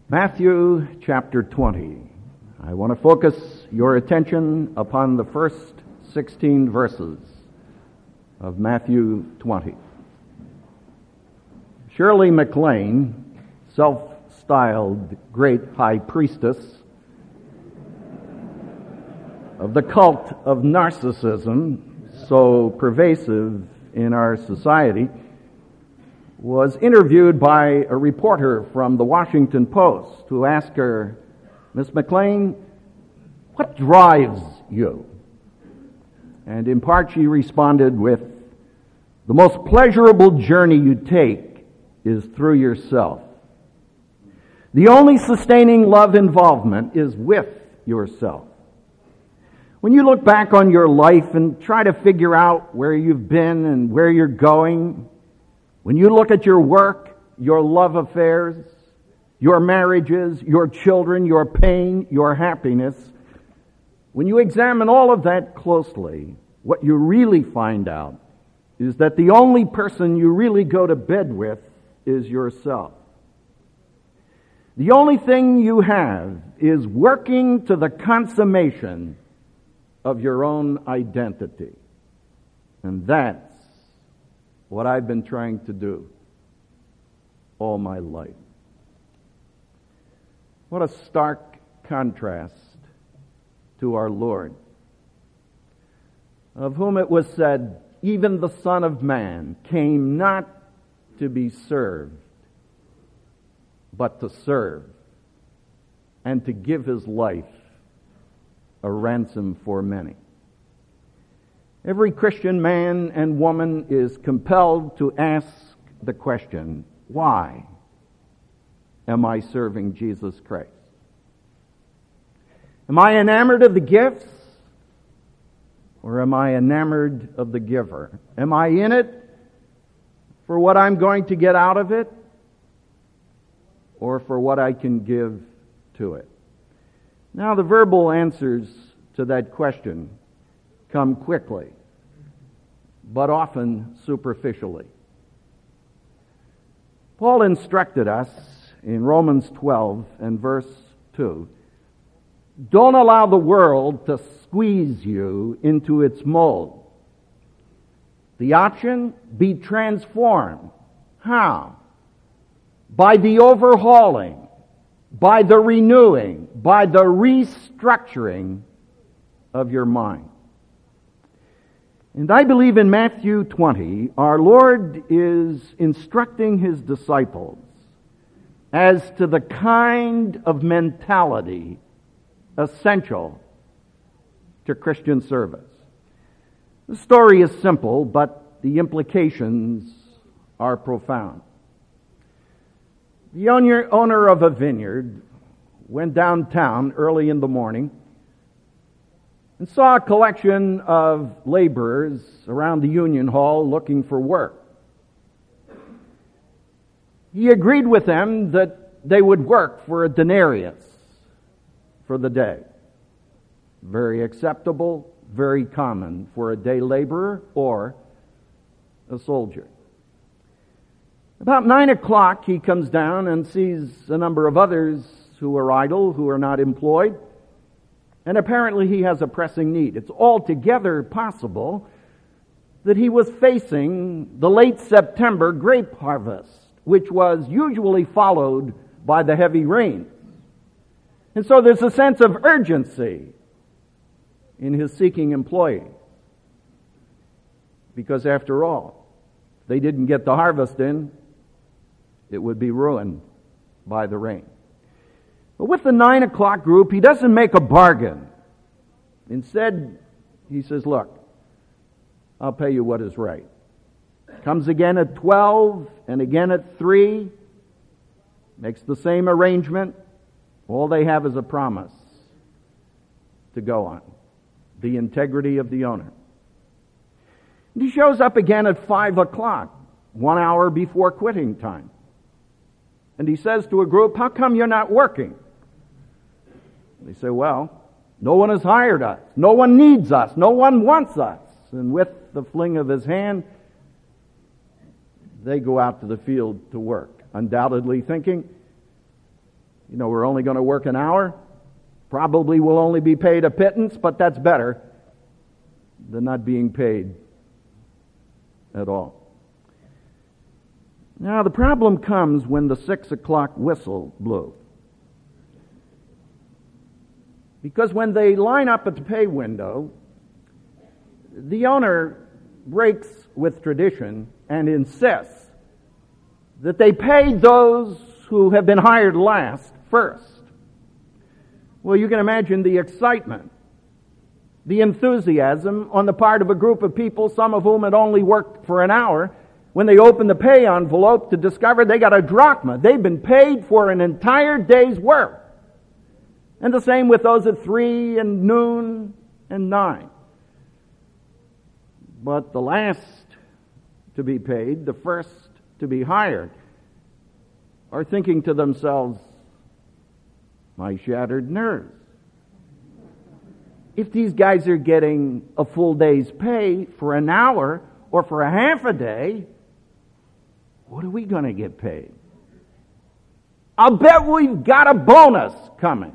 Matthew chapter 20. I want to focus your attention upon the first 16 verses of Matthew 20. Shirley MacLaine, self-styled great high priestess of the cult of narcissism, so pervasive in our society, was interviewed by a reporter from the Washington Post who asked her, "Miss MacLaine, what drives you?" And in part she responded with, "The most pleasurable journey you take is through yourself. The only sustaining love involvement is with yourself. When you look back on your life and try to figure out where you've been and where you're going, when you look at your work, your love affairs, your marriages, your children, your pain, your happiness, when you examine all of that closely, what you really find out is that the only person you really go to bed with is yourself. The only thing you have is working to the consummation of your own identity. And that's what I've been trying to do all my life." What a stark contrast to our Lord, of whom it was said, "Even the Son of Man came not to be served, but to serve, and to give his life a ransom for many." Every Christian man and woman is compelled to ask the question, why am I serving Jesus Christ? Am I enamored of the gifts, or am I enamored of the giver? Am I in it for what I'm going to get out of it, or for what I can give to it? Now, the verbal answers to that question come quickly, but often superficially. Paul instructed us in Romans 12 and verse 2, "Don't allow the world to squeeze you into its mold. The option, be transformed." How? By the overhauling, by the renewing, by the restructuring of your mind. And I believe in Matthew 20, our Lord is instructing his disciples as to the kind of mentality essential to Christian service. The story is simple, but the implications are profound. The owner of a vineyard went downtown early in the morning and saw a collection of laborers around the Union Hall looking for work. He agreed with them that they would work for a denarius for the day. Very acceptable, very common for a day laborer or a soldier. About 9 o'clock, he comes down and sees a number of others who are idle, who are not employed. And apparently he has a pressing need. It's altogether possible that he was facing the late September grape harvest, which was usually followed by the heavy rain. And so there's a sense of urgency in his seeking employee. Because after all, if they didn't get the harvest in, it would be ruined by the rain. But with the 9 o'clock group, he doesn't make a bargain. Instead, he says, "Look, I'll pay you what is right." Comes again at 12 and again at 3. Makes the same arrangement. All they have is a promise to go on. The integrity of the owner. And he shows up again at 5 o'clock, 1 hour before quitting time. And he says to a group, "How come you're not working?" They say, "Well, no one has hired us. No one needs us. No one wants us." And with the fling of his hand, they go out to the field to work, undoubtedly thinking, We're only going to work an hour. Probably will only be paid a pittance, but that's better than not being paid at all. Now, the problem comes when the 6 o'clock whistle blew. Because when they line up at the pay window, the owner breaks with tradition and insists that they pay those who have been hired last first. Well, you can imagine the excitement, the enthusiasm on the part of a group of people, some of whom had only worked for an hour, when they opened the pay envelope to discover they got a drachma. They've been paid for an entire day's work. And the same with those at 3 and noon and 9. But the last to be paid, the first to be hired, are thinking to themselves, my shattered nerves. If these guys are getting a full day's pay for an hour or for a half a day, what are we going to get paid? I'll bet we've got a bonus coming.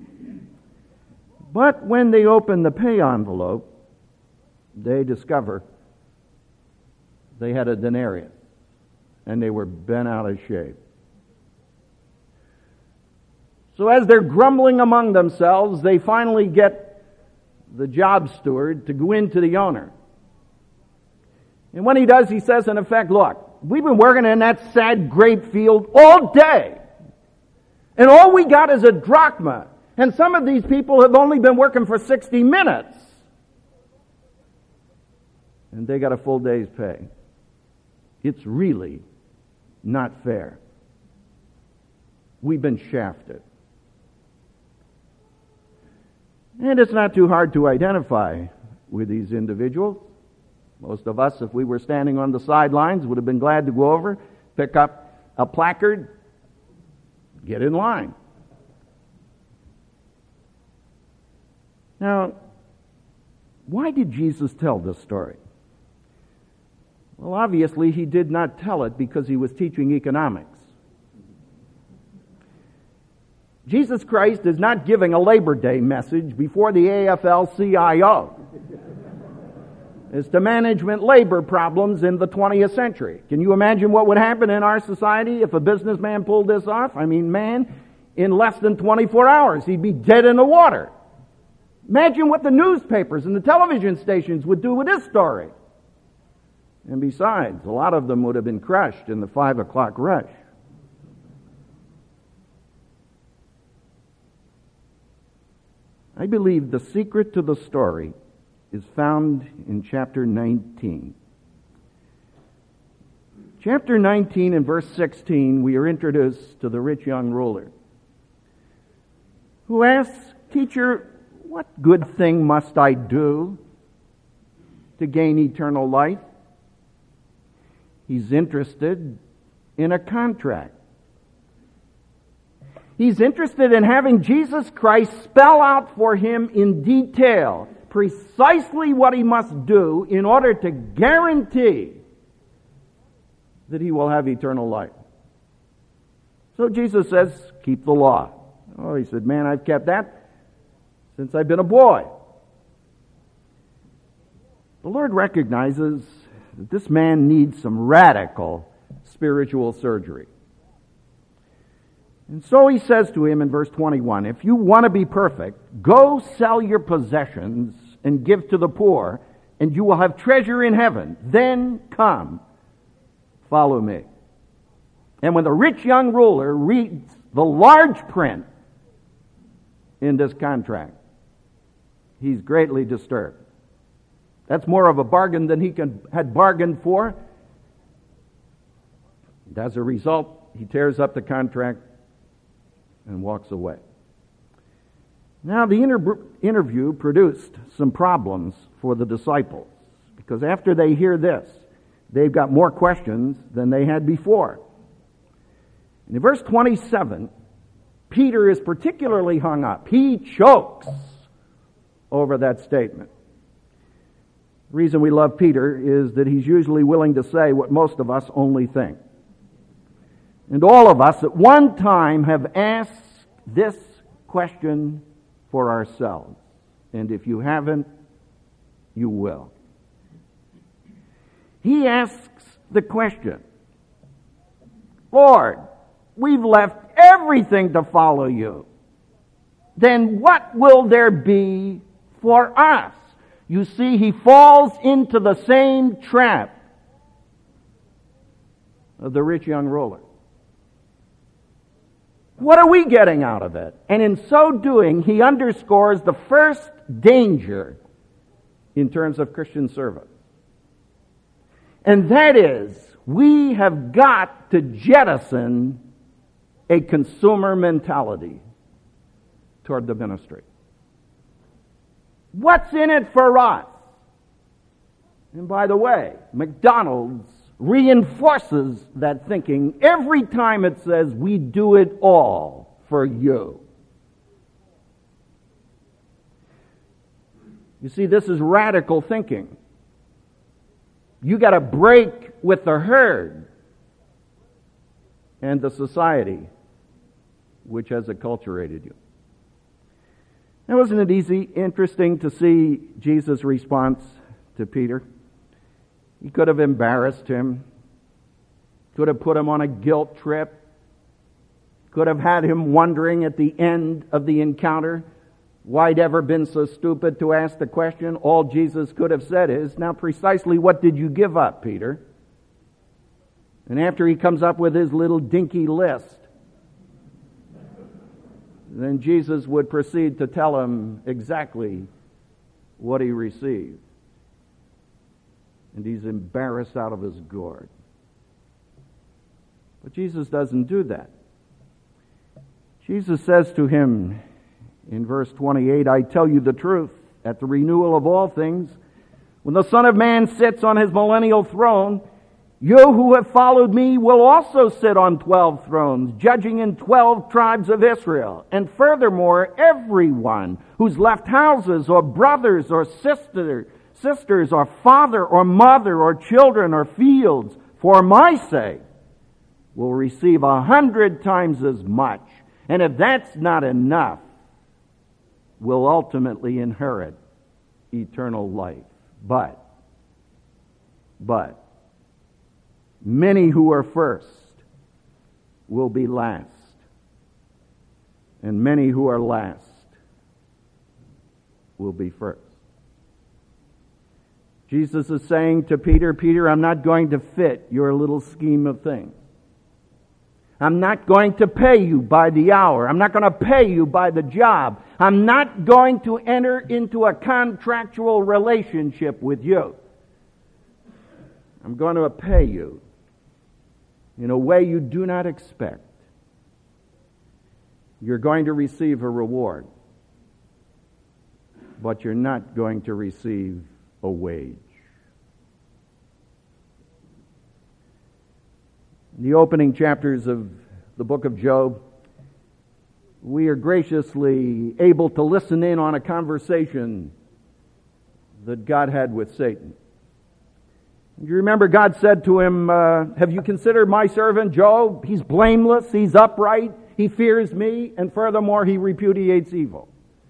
But when they open the pay envelope, they discover they had a denarius and they were bent out of shape. So as they're grumbling among themselves, they finally get the job steward to go into the owner. And when he does, he says, in effect, look, we've been working in that sad grape field all day. And all we got is a drachma. And some of these people have only been working for 60 minutes. And they got a full day's pay. It's really not fair. We've been shafted. And it's not too hard to identify with these individuals. Most of us, if we were standing on the sidelines, would have been glad to go over, pick up a placard, get in line. Now, why did Jesus tell this story? Well, obviously, he did not tell it because he was teaching economics. Jesus Christ is not giving a Labor Day message before the AFL-CIO as to management labor problems in the 20th century. Can you imagine what would happen in our society if a businessman pulled this off? I mean, man, in less than 24 hours, he'd be dead in the water. Imagine what the newspapers and the television stations would do with this story. And besides, a lot of them would have been crushed in the 5 o'clock rush. I believe the secret to the story is found in chapter 19. Chapter 19 and verse 16, we are introduced to the rich young ruler, who asks, "Teacher, what good thing must I do to gain eternal life?" He's interested in a contract. He's interested in having Jesus Christ spell out for him in detail precisely what he must do in order to guarantee that he will have eternal life. So Jesus says, keep the law. Oh, he said, man, I've kept that since I've been a boy. The Lord recognizes that this man needs some radical spiritual surgery. And so he says to him in verse 21, if you want to be perfect, go sell your possessions and give to the poor, and you will have treasure in heaven. Then come, follow me. And when the rich young ruler reads the large print in this contract, he's greatly disturbed. That's more of a bargain than he had bargained for. And as a result, he tears up the contract and walks away. Now, the interview produced some problems for the disciples, because after they hear this, they've got more questions than they had before. And in verse 27, Peter is particularly hung up. He chokes over that statement. The reason we love Peter is that he's usually willing to say what most of us only think. And all of us at one time have asked this question for ourselves. And if you haven't, you will. He asks the question, Lord, we've left everything to follow you. Then what will there be for us? You see, he falls into the same trap of the rich young ruler. What are we getting out of it? And in so doing, he underscores the first danger in terms of Christian service. And that is, we have got to jettison a consumer mentality toward the ministry. What's in it for us? And by the way, McDonald's reinforces that thinking every time it says, we do it all for you. You see, this is radical thinking. You got to break with the herd and the society which has acculturated you. Now, wasn't it interesting to see Jesus' response to Peter? He could have embarrassed him, could have put him on a guilt trip, could have had him wondering at the end of the encounter why he'd ever been so stupid to ask the question. All Jesus could have said is, now precisely what did you give up, Peter? And after he comes up with his little dinky list, then Jesus would proceed to tell him exactly what he received. And he's embarrassed out of his gourd. But Jesus doesn't do that. Jesus says to him in verse 28, I tell you the truth, at the renewal of all things, when the Son of Man sits on his millennial throne, you who have followed me will also sit on 12 thrones, judging in 12 tribes of Israel. And furthermore, everyone who's left houses or brothers or sisters or father or mother or children or fields for my sake will receive 100 times as much. And if that's not enough, will ultimately inherit eternal life. But many who are first will be last, and many who are last will be first. Jesus is saying to Peter, Peter, I'm not going to fit your little scheme of things. I'm not going to pay you by the hour. I'm not going to pay you by the job. I'm not going to enter into a contractual relationship with you. I'm going to pay you in a way you do not expect. You're going to receive a reward, but you're not going to receive a wage. In the opening chapters of the book of Job, we are graciously able to listen in on a conversation that God had with Satan. You remember God said to him, have you considered my servant Job? He's blameless, he's upright, he fears me, and furthermore he repudiates evil.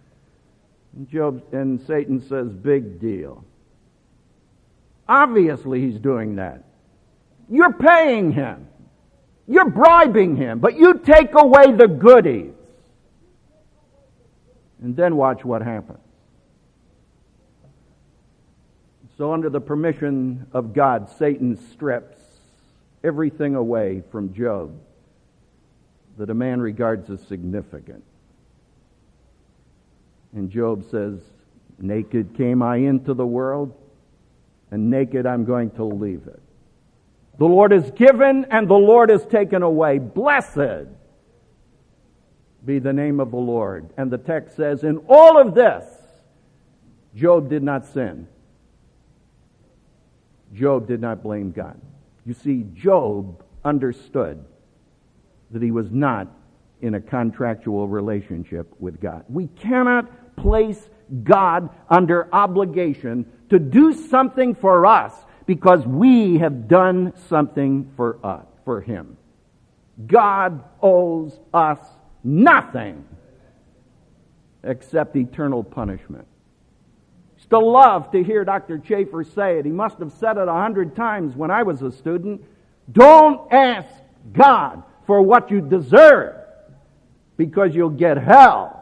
And Satan says, big deal. Obviously he's doing that. You're paying him. You're bribing him, but you take away the goodies. And then watch what happens. So under the permission of God, Satan strips everything away from Job that a man regards as significant. And Job says, naked came I into the world, and naked I'm going to leave it. The Lord is given and the Lord is taken away. Blessed be the name of the Lord. And the text says, in all of this, Job did not sin. Job did not blame God. You see, Job understood that he was not in a contractual relationship with God. We cannot place God under obligation to do something for us because we have done something for him. God owes us nothing except eternal punishment. I used to love to hear Dr. Chafer say it. He must have said it 100 times when I was a student. Don't ask God for what you deserve, because you'll get hell.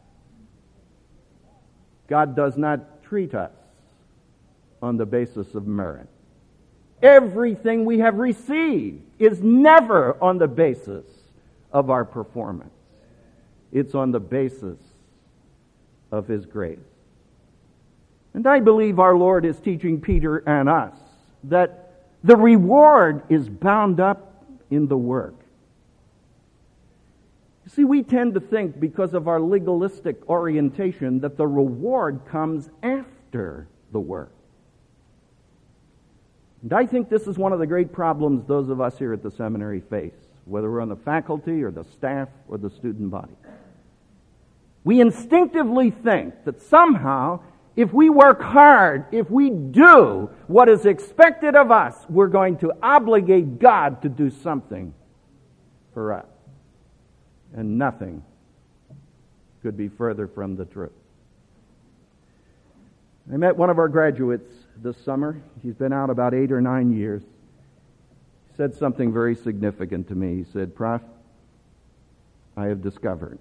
God does not treat us on the basis of merit. Everything we have received is never on the basis of our performance. It's on the basis of His grace. And I believe our Lord is teaching Peter and us that the reward is bound up in the work. You see, we tend to think, because of our legalistic orientation, that the reward comes after the work. And I think this is one of the great problems those of us here at the seminary face, whether we're on the faculty or the staff or the student body. We instinctively think that somehow, if we work hard, if we do what is expected of us, we're going to obligate God to do something for us. And nothing could be further from the truth. I met one of our graduates this summer. He's been out about 8 or 9 years. He said something very significant to me. He said, "Prof, I have discovered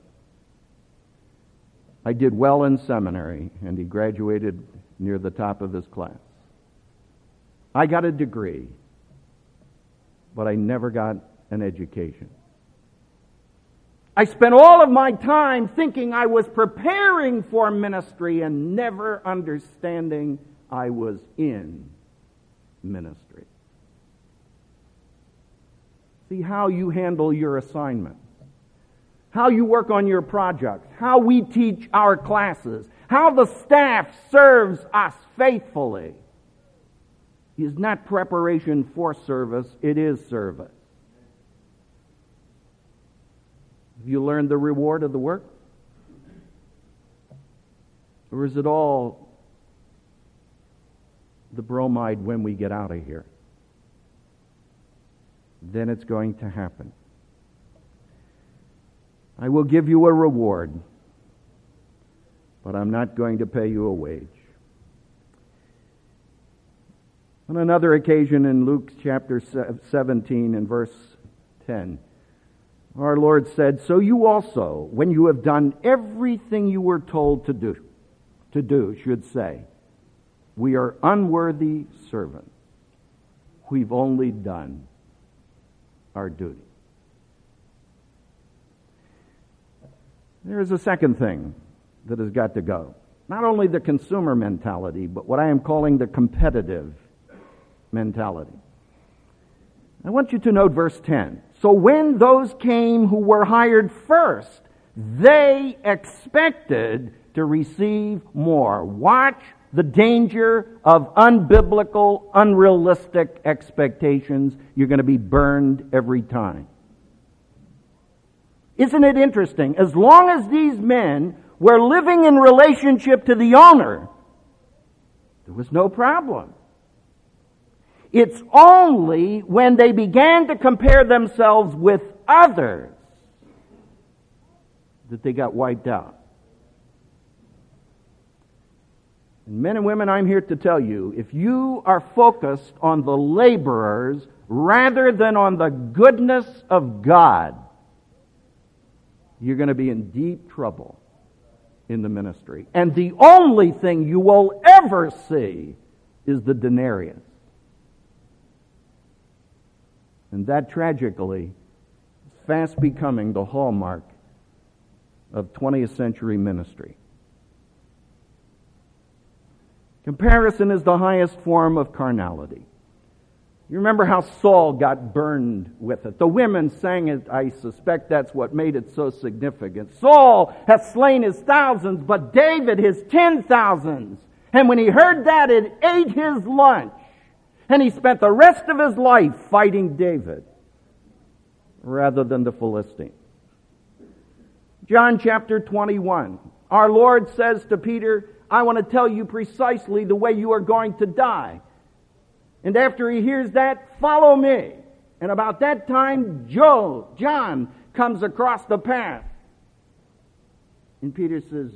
I did well in seminary," and he graduated near the top of his class. "I got a degree, but I never got an education. I spent all of my time thinking I was preparing for ministry and never understanding I was in ministry." See how you handle your assignments, how you work on your projects, how we teach our classes, how the staff serves us faithfully is not preparation for service, it is service. Have you learned the reward of the work? Or is it all the bromide when we get out of here? Then it's going to happen. I will give you a reward, but I'm not going to pay you a wage. On another occasion in Luke chapter 17 and verse 10, our Lord said, "So you also, when you have done everything you were told to do, should say, 'We are unworthy servants. We've only done our duty.'" There is a second thing that has got to go. Not only the consumer mentality, but what I am calling the competitive mentality. I want you to note verse 10. "So when those came who were hired first, they expected to receive more." Watch the danger of unbiblical, unrealistic expectations. You're going to be burned every time. Isn't it interesting? As long as these men were living in relationship to the owner, there was no problem. It's only when they began to compare themselves with others that they got wiped out. And men and women, I'm here to tell you, if you are focused on the laborers rather than on the goodness of God, you're going to be in deep trouble in the ministry. And the only thing you will ever see is the denarius. And that, tragically, is fast becoming the hallmark of 20th century ministry. Comparison is the highest form of carnality. You remember how Saul got burned with it. The women sang it. I suspect that's what made it so significant. Saul has slain his thousands, but David his 10,000s. And when he heard that, it ate his lunch. And he spent the rest of his life fighting David rather than the Philistine. John chapter 21. Our Lord says to Peter, "I want to tell you precisely the way you are going to die." And after he hears that, "Follow me." And about that time, John comes across the path And Peter says,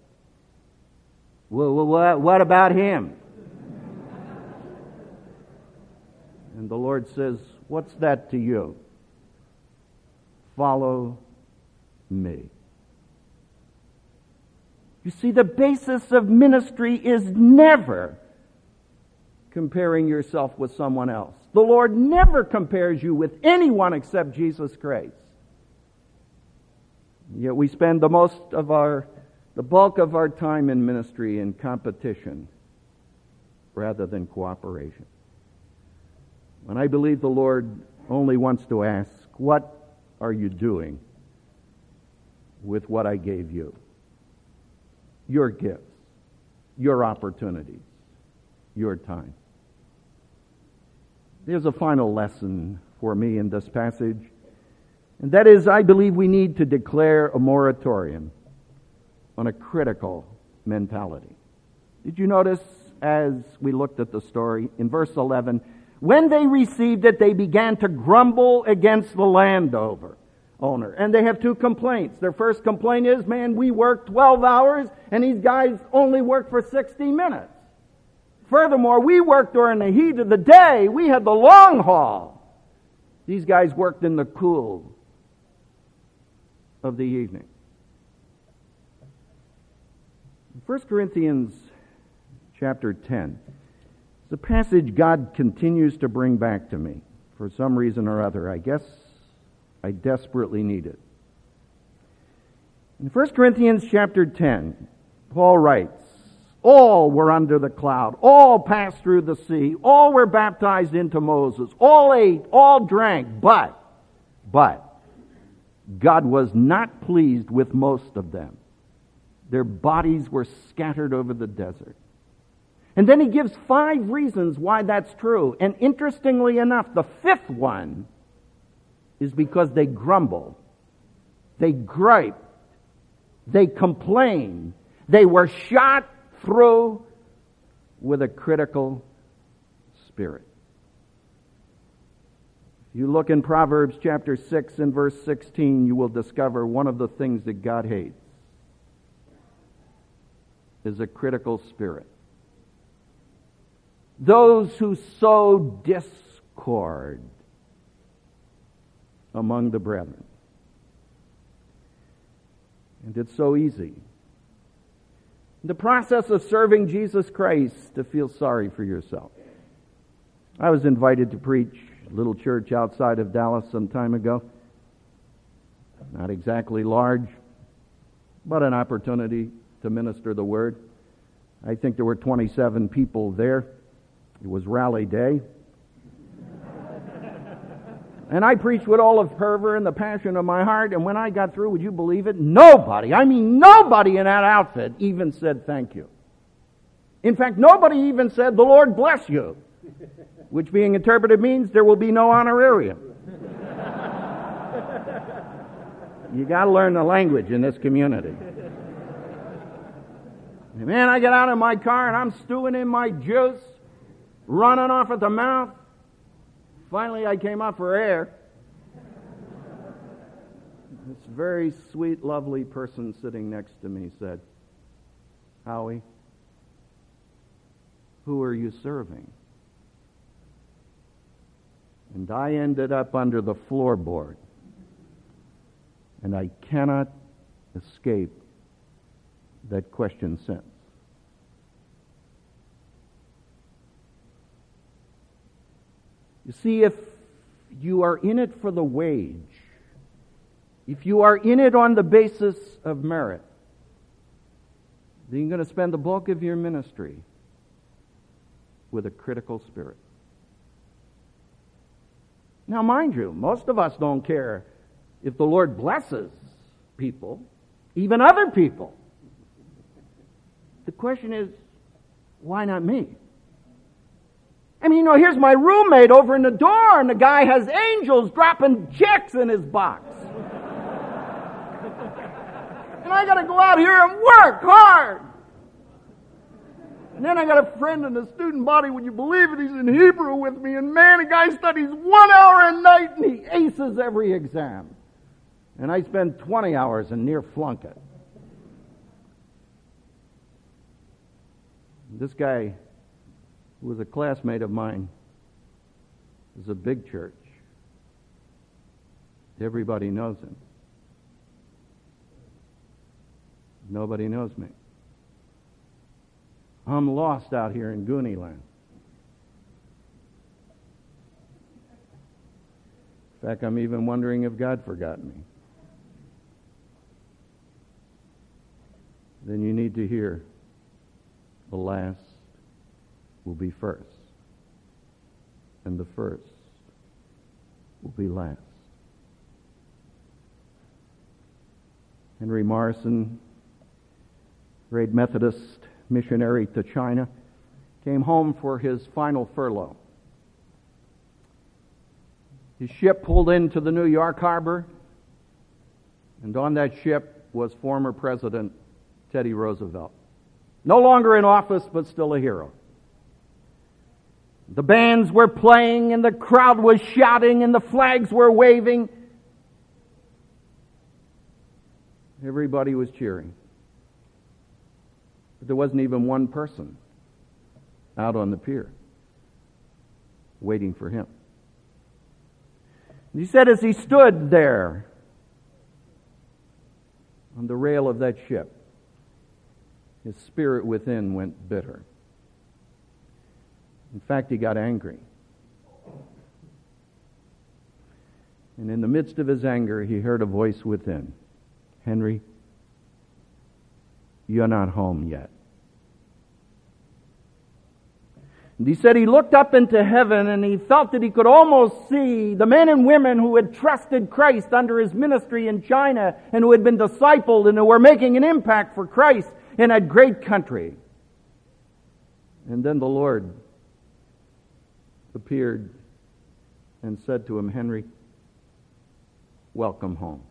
what about him? And the Lord says, what's that to you? Follow me. You see, the basis of ministry is never comparing yourself with someone else. The Lord never compares you with anyone except Jesus Christ. Yet we spend the bulk of our time in ministry in competition rather than cooperation. When I believe the Lord only wants to ask, what are you doing with what I gave you? Your gifts, your opportunities, your time. There's a final lesson for me in this passage, and that is, I believe we need to declare a moratorium on a critical mentality. Did you notice as we looked at the story in verse 11, when they received it, they began to grumble against the landowner. And they have two complaints. Their first complaint is, man, we work 12 hours and these guys only work for 60 minutes. Furthermore, we worked during the heat of the day. We had the long haul. These guys worked in the cool of the evening. In 1 Corinthians chapter 10, it's a passage God continues to bring back to me for some reason or other. I guess I desperately need it. In 1 Corinthians chapter 10, Paul writes, all were under the cloud, all passed through the sea, all were baptized into Moses, all ate, all drank, but God was not pleased with most of them. Their bodies were scattered over the desert. And then he gives 5 reasons why that's true. And interestingly enough, the 5th one is because they grumbled, they griped, they complained, they were shot through with a critical spirit. If you look in Proverbs chapter 6 and verse 16, you will discover one of the things that God hates is a critical spirit. Those who sow discord among the brethren. And it's so easy, in the process of serving Jesus Christ, to feel sorry for yourself. I was invited to preach a little church outside of Dallas some time ago. Not exactly large, but an opportunity to minister the word. I think there were 27 people there. It was rally day. And I preached with all of fervor and the passion of my heart, and when I got through, would you believe it? Nobody in that outfit even said thank you. In fact, nobody even said, the Lord bless you, which being interpreted means there will be no honorarium. You got to learn the language in this community. And man, I get out of my car and I'm stewing in my juice, running off at the mouth. Finally, I came up for air. This very sweet, lovely person sitting next to me said, Howie, who are you serving? And I ended up under the floorboard. And I cannot escape that question since. You see, if you are in it for the wage, if you are in it on the basis of merit, then you're going to spend the bulk of your ministry with a critical spirit. Now, mind you, most of us don't care if the Lord blesses people, even other people. The question is, why not me? I mean, here's my roommate over in the door, and the guy has angels dropping checks in his box. And I got to go out here and work hard. And then I got a friend in the student body, would you believe it? He's in Hebrew with me, and man, the guy studies 1 hour a night, and he aces every exam. And I spend 20 hours and near flunk it. This guy, who was a classmate of mine, is a big church. Everybody knows him. Nobody knows me. I'm lost out here in Goonie land. In fact, I'm even wondering if God forgot me. Then you need to hear the last will be first, and the first will be last. Henry Morrison, great Methodist missionary to China, came home for his final furlough. His ship pulled into the New York harbor, and on that ship was former President Teddy Roosevelt. No longer in office, but still a hero. The bands were playing, and the crowd was shouting, and the flags were waving. Everybody was cheering. But there wasn't even one person out on the pier waiting for him. And he said as he stood there on the rail of that ship, his spirit within went bitter. In fact, he got angry. And in the midst of his anger, he heard a voice within. Henry, you're not home yet. And he said he looked up into heaven and he felt that he could almost see the men and women who had trusted Christ under his ministry in China and who had been discipled and who were making an impact for Christ in that great country. And then the Lord appeared and said to him, Henry, welcome home.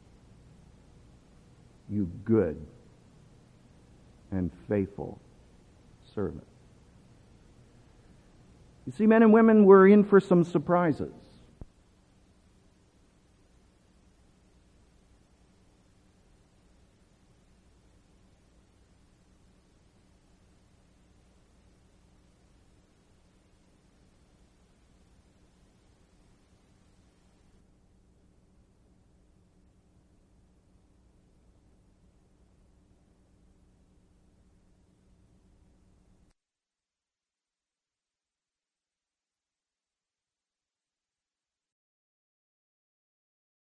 You good and faithful servant. You see, men and women were in for some surprises.